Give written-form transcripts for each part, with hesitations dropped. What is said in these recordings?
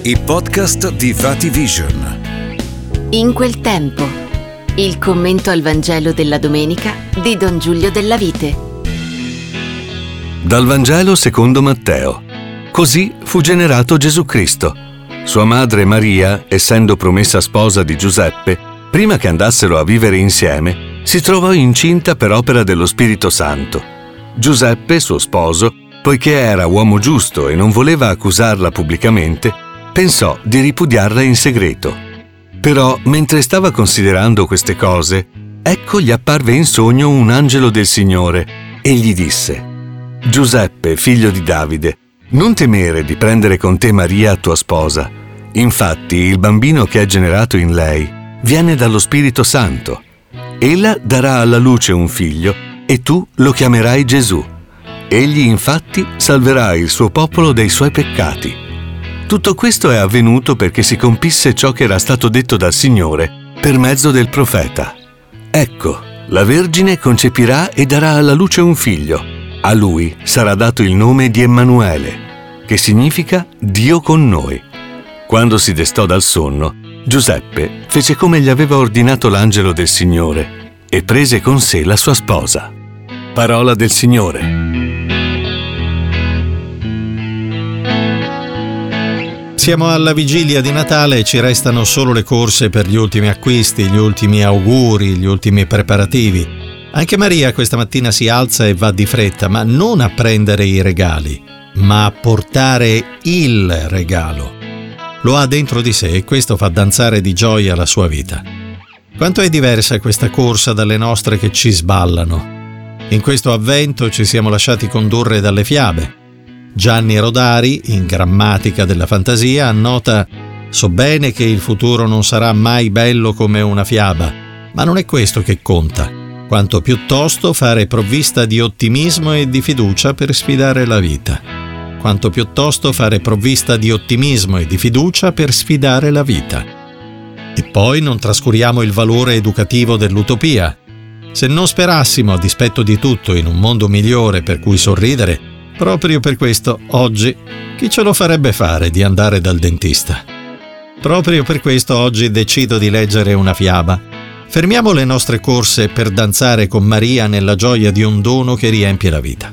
I podcast di Vati Vision. In quel tempo, il commento al Vangelo della domenica di Don Giulio Della Vite. Dal Vangelo secondo Matteo. Così fu generato Gesù Cristo. Sua madre Maria, essendo promessa sposa di Giuseppe, prima che andassero a vivere insieme, si trovò incinta per opera dello Spirito Santo. Giuseppe, suo sposo, poiché era uomo giusto e non voleva accusarla pubblicamente, pensò di ripudiarla in segreto. Però, mentre stava considerando queste cose, ecco gli apparve in sogno un angelo del Signore e gli disse: «Giuseppe, figlio di Davide, non temere di prendere con te Maria, tua sposa. Infatti, il bambino che è generato in lei viene dallo Spirito Santo. Ella darà alla luce un figlio e tu lo chiamerai Gesù. Egli, infatti, salverà il suo popolo dai suoi peccati». Tutto questo è avvenuto perché si compisse ciò che era stato detto dal Signore per mezzo del profeta. Ecco, la Vergine concepirà e darà alla luce un figlio. A lui sarà dato il nome di Emanuele, che significa Dio con noi. Quando si destò dal sonno, Giuseppe fece come gli aveva ordinato l'angelo del Signore e prese con sé la sua sposa. Parola del Signore. Siamo alla vigilia di Natale e ci restano solo le corse per gli ultimi acquisti, gli ultimi auguri, gli ultimi preparativi. Anche Maria questa mattina si alza e va di fretta, ma non a prendere i regali, ma a portare il regalo. Lo ha dentro di sé e questo fa danzare di gioia la sua vita. Quanto è diversa questa corsa dalle nostre che ci sballano. In questo avvento ci siamo lasciati condurre dalle fiabe. Gianni Rodari, in Grammatica della fantasia, annota: «So bene che il futuro non sarà mai bello come una fiaba, ma non è questo che conta, quanto piuttosto fare provvista di ottimismo e di fiducia per sfidare la vita. Quanto piuttosto fare provvista di ottimismo e di fiducia per sfidare la vita». E poi non trascuriamo il valore educativo dell'utopia. Se non sperassimo, a dispetto di tutto, in un mondo migliore per cui sorridere, proprio per questo, oggi, chi ce lo farebbe fare di andare dal dentista? Proprio per questo oggi decido di leggere una fiaba. Fermiamo le nostre corse per danzare con Maria nella gioia di un dono che riempie la vita.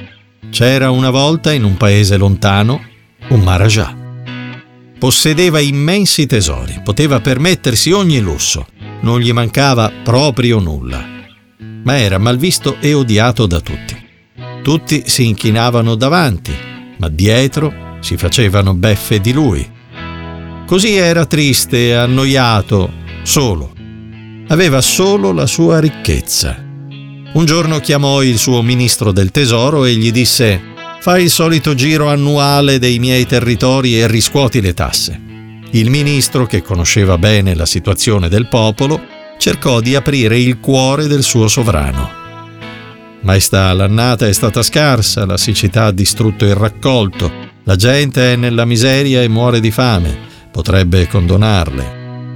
C'era una volta in un paese lontano un Maharaja. Possedeva immensi tesori, poteva permettersi ogni lusso, non gli mancava proprio nulla. Ma era malvisto e odiato da tutti. Tutti si inchinavano davanti, ma dietro si facevano beffe di lui. Così era triste, annoiato, solo. Aveva solo la sua ricchezza. Un giorno chiamò il suo ministro del tesoro e gli disse: «Fai il solito giro annuale dei miei territori e riscuoti le tasse». Il ministro, che conosceva bene la situazione del popolo, cercò di aprire il cuore del suo sovrano. «Maestà, l'annata è stata scarsa, la siccità ha distrutto il raccolto, la gente è nella miseria e muore di fame, potrebbe condonarle».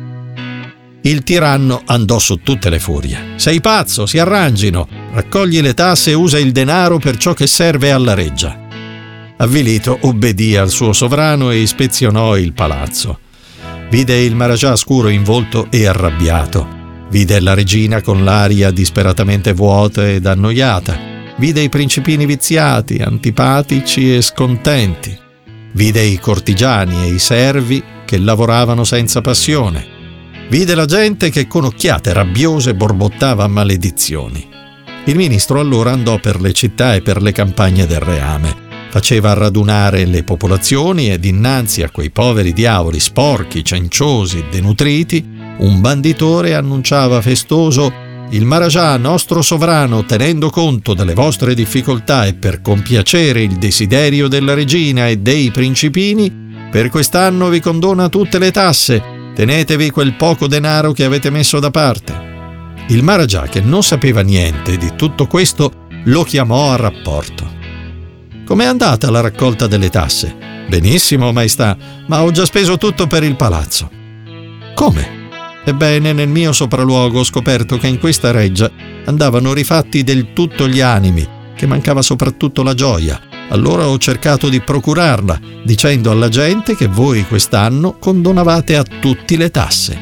Il tiranno andò su tutte le furie. «Sei pazzo, si arrangino, raccogli le tasse e usa il denaro per ciò che serve alla reggia». Avvilito obbedì al suo sovrano e ispezionò il palazzo. Vide il Maharaja scuro in volto e arrabbiato. Vide la regina con l'aria disperatamente vuota ed annoiata. Vide i principini viziati, antipatici e scontenti. Vide i cortigiani e i servi che lavoravano senza passione. Vide la gente che con occhiate rabbiose borbottava maledizioni. Il ministro allora andò per le città e per le campagne del reame. Faceva radunare le popolazioni ed innanzi a quei poveri diavoli sporchi, cenciosi, denutriti, un banditore annunciava festoso: «Il Maharaja, nostro sovrano, tenendo conto delle vostre difficoltà e per compiacere il desiderio della regina e dei principini, per quest'anno vi condona tutte le tasse, tenetevi quel poco denaro che avete messo da parte». Il Maharaja, che non sapeva niente di tutto questo, lo chiamò a rapporto. «Com'è andata la raccolta delle tasse?» «Benissimo, maestà, ma ho già speso tutto per il palazzo». «Come?» «Ebbene, nel mio sopralluogo ho scoperto che in questa reggia andavano rifatti del tutto gli animi, che mancava soprattutto la gioia. Allora ho cercato di procurarla, dicendo alla gente che voi quest'anno condonavate a tutti le tasse.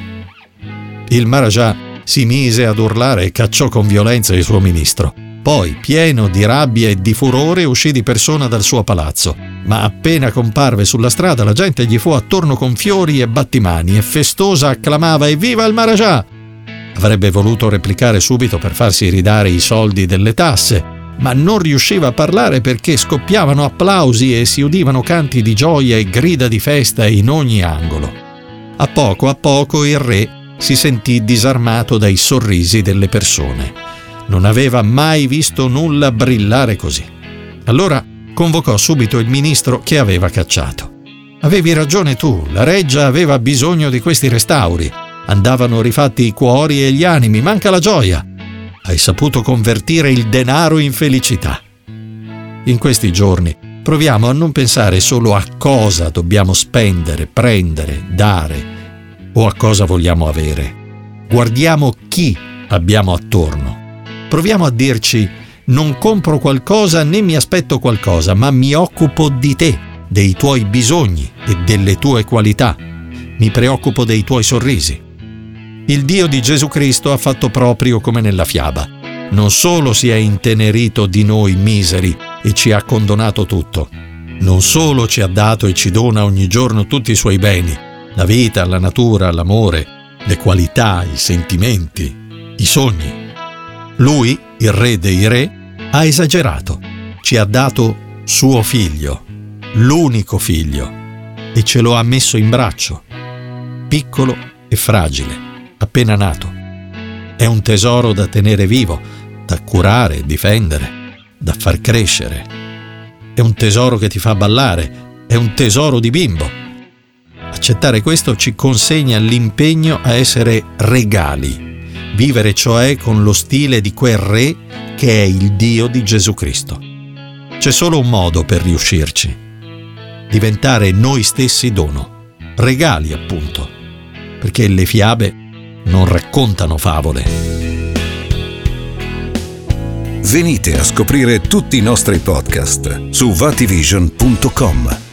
Il Maharaja si mise ad urlare e cacciò con violenza il suo ministro. Poi, pieno di rabbia e di furore, uscì di persona dal suo palazzo. Ma appena comparve sulla strada, la gente gli fu attorno con fiori e battimani e festosa acclamava «Evviva il Maharaja!». Avrebbe voluto replicare subito per farsi ridare i soldi delle tasse, ma non riusciva a parlare perché scoppiavano applausi e si udivano canti di gioia e grida di festa in ogni angolo. A poco il re si sentì disarmato dai sorrisi delle persone. Non aveva mai visto nulla brillare così. Allora convocò subito il ministro che aveva cacciato. «Avevi ragione tu, la reggia aveva bisogno di questi restauri. Andavano rifatti i cuori e gli animi, manca la gioia. Hai saputo convertire il denaro in felicità». In questi giorni proviamo a non pensare solo a cosa dobbiamo spendere, prendere, dare o a cosa vogliamo avere. Guardiamo chi abbiamo attorno. Proviamo a dirci: non compro qualcosa né mi aspetto qualcosa, ma mi occupo di te, dei tuoi bisogni e delle tue qualità. Mi preoccupo dei tuoi sorrisi. Il Dio di Gesù Cristo ha fatto proprio come nella fiaba. Non solo si è intenerito di noi miseri e ci ha condonato tutto, non solo ci ha dato e ci dona ogni giorno tutti i suoi beni, la vita, la natura, l'amore, le qualità, i sentimenti, i sogni. Lui, il Re dei Re, ha esagerato. Ci ha dato suo figlio, l'unico figlio, e ce lo ha messo in braccio, piccolo e fragile, appena nato. È un tesoro da tenere vivo, da curare, difendere, da far crescere. È un tesoro che ti fa ballare, è un tesoro di bimbo. Accettare questo ci consegna l'impegno a essere regali, vivere cioè con lo stile di quel re che è il Dio di Gesù Cristo. C'è solo un modo per riuscirci: diventare noi stessi dono, regali appunto, perché le fiabe non raccontano favole. Venite a scoprire tutti i nostri podcast su vativision.com.